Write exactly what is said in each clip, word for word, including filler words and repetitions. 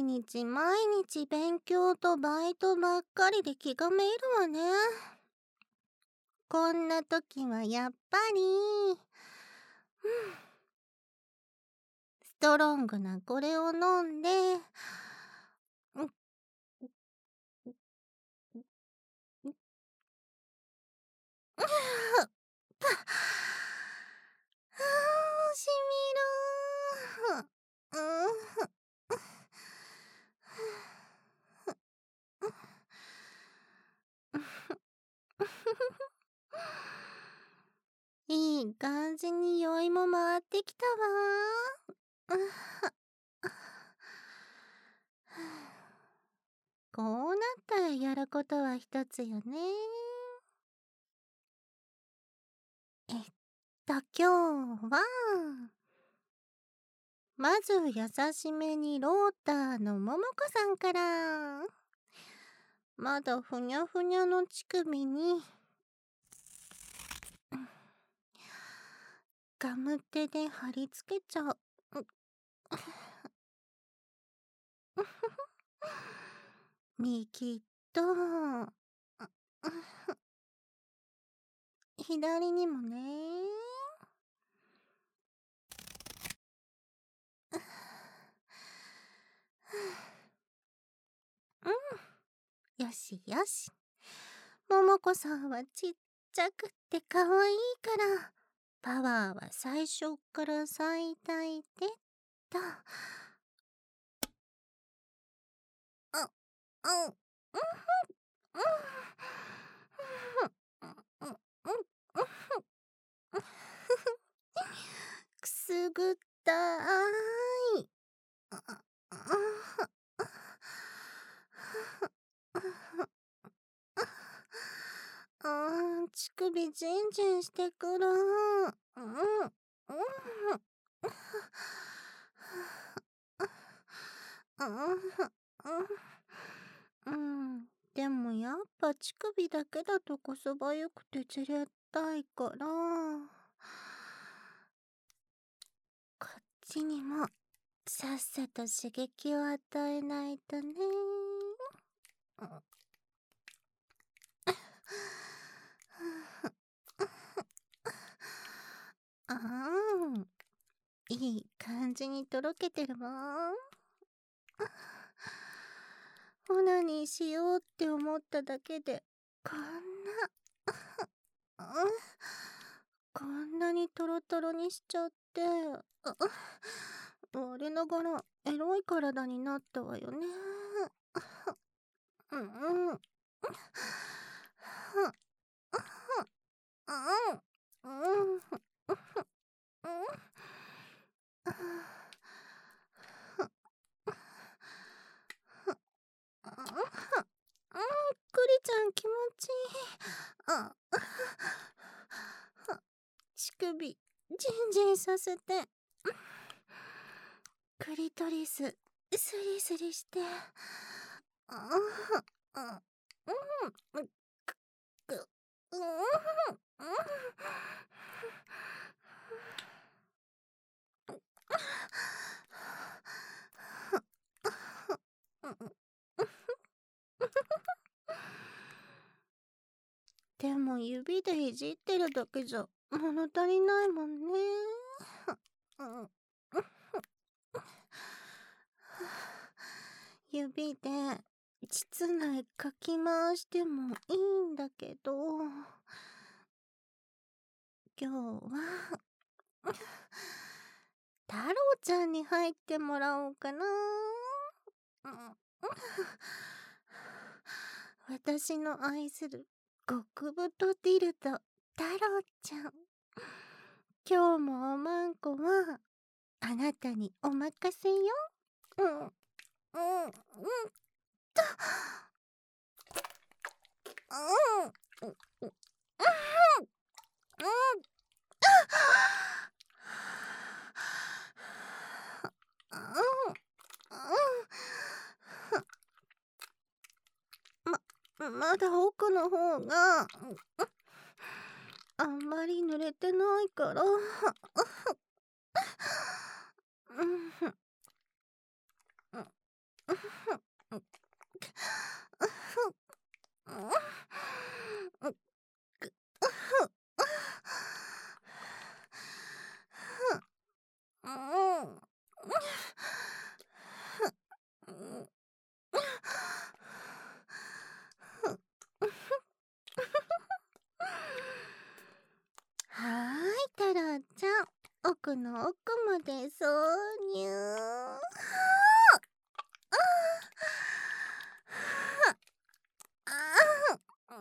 毎日毎日勉強とバイトばっかりで気がめいるわね。こんな時はやっぱり、うん、ストロングなこれを飲んで、うん、しみる。うんいい感じに酔いも回ってきたわ。こうなったらやることは一つよね。えっと、今日は、まず優しめにローターのももこさんから、まだふにゃふにゃの乳首に、ガム手で貼り付けちゃう。右と、左にもね。うん、よしよし。ももこさんはちっちゃくってかわいいから、パワーは最初から最大でっと。あ、うん、うん、うん、うん、くすぐったーい。あー、乳首ジンジンしてくる。うん、うん、うん。でもやっぱ乳首だけだとこそばゆくてじれったいから、こっちにもさっさと刺激を与えないとね。ああ、いい感じにとろけてるわ。オナニーしようって思っただけでこんなこんなにトロトロにしちゃって我ながらエロい体になったわよね。うんうんうんクリちゃん気持ちいい。あ乳首ジンジンさせて、クリトリススリスリして、ああうんくくうんでも指でいじってるだけじゃ物足りないもんね。指で膣内かき回してもいいんだけど、今日は太郎ちゃんに入ってもらおうかな。私の愛する極太ディルド太郎ちゃん、今日もおまんこはあなたにお任せよ。うんうんうんとうんうんうんうんままだ奥の方があんまり濡れてないから奥の奥まで挿入。はあ、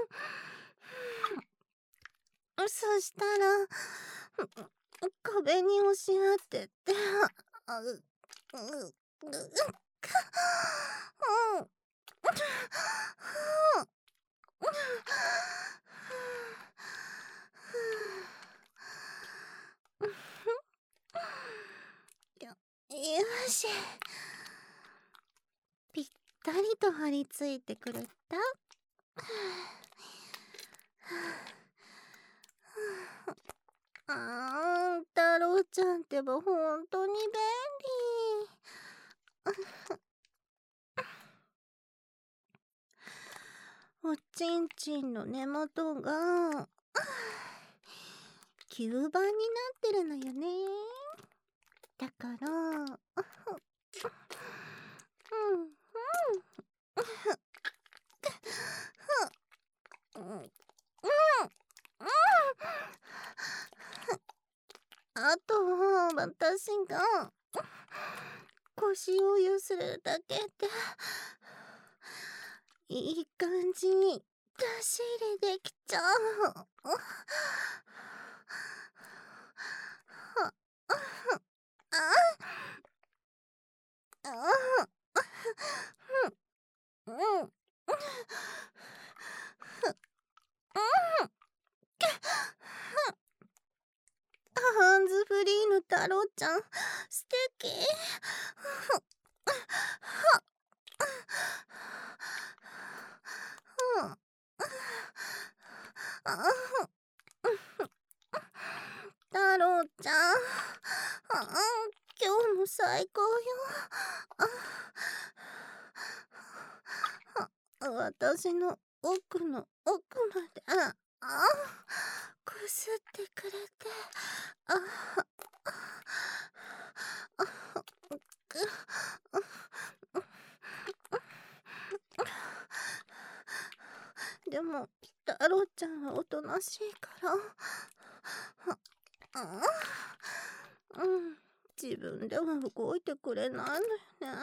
うん、そしたら壁に押し当てて、あうううよよし、ぴったりと張り付いてくれた。あーん、太郎ちゃんってばほんとに便利。おちんちんの根元が吸盤になってるのよね。だからうんうんあとは私が腰をゆするだけでいい感じに出し入れできちゃう。ハンズフリーの太郎ちゃん素敵。太郎ちゃん、今日も最高よ。私の奥の奥まであこすってくれて、あでも太郎ちゃんはおとなしいからうん、自分では動いてくれないのよね。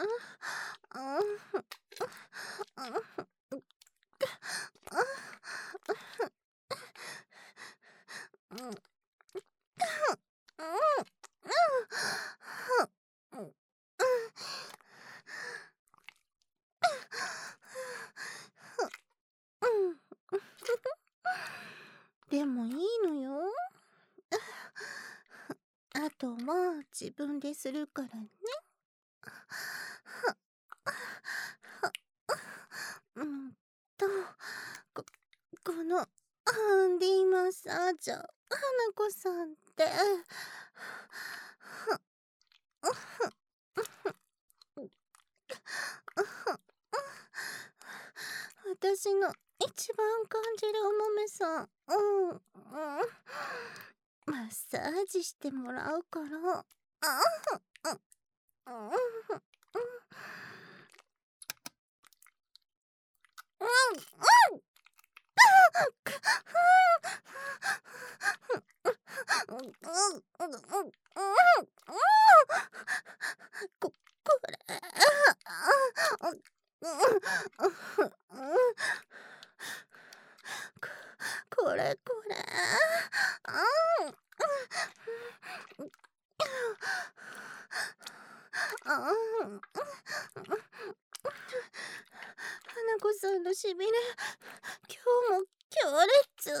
でもいいのよ。あとは自分でするからね。うんとここのハンディマッサージャー花子さんって私の一番感じるお豆さん、うんうん、マッサージしてもらうから。あうんうんここれこれこれ花子さんのしびれ今日も強烈。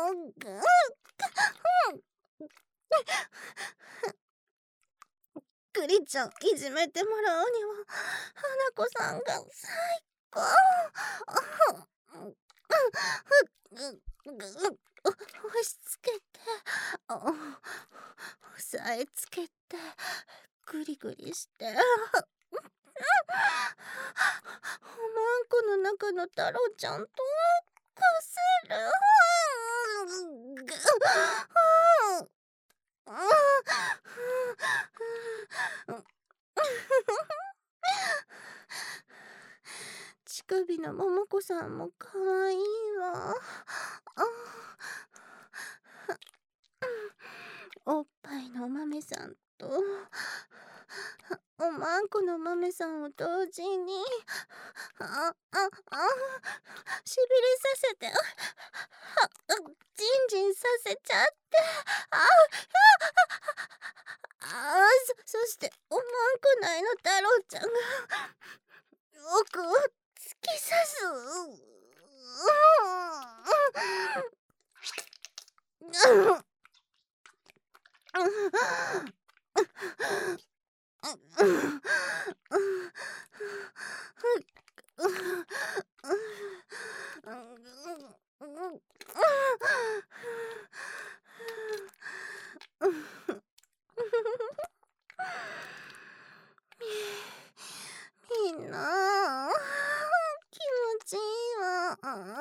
クリちゃんいじめてもらうには花子さんが最高。押し付けて押さえつけてグリグリしておまんこの中の太郎ちゃんとこする。乳首のももこさんもかわいいわ。 おっぱいのお豆さんとおまんこの豆さんを同時にあああしびれさせて、あジンジンさせちゃって、あああそそしておまんこ内の太郎ちゃんが奥を突き刺す。みんな気持ちいいわ。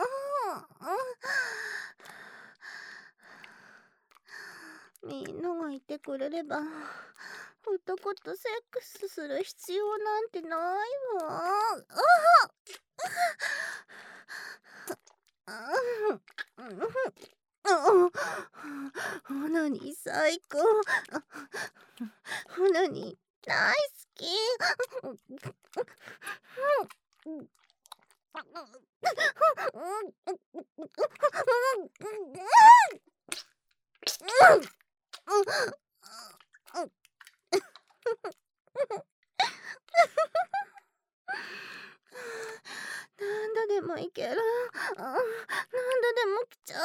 みんながいてくれれば男とセックスする必要なんてないわ。オナニー最高。オナニー大好き。何度でもいける。何度でも来ちゃう。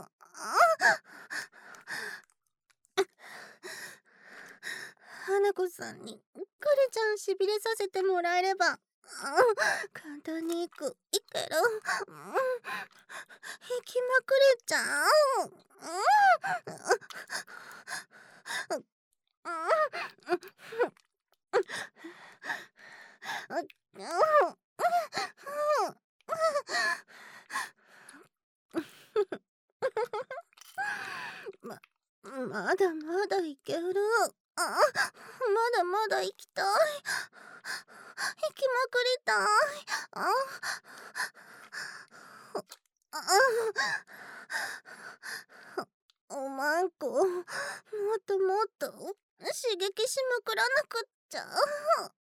花子さんにクレちゃんしびれさせてもらえれば簡単にいくいける。行きまくれちゃう。ままだまだいける。あまだまだ行きたい。行きまくりたい。ああおまんこもっともっと刺激しまくらなくっちゃ。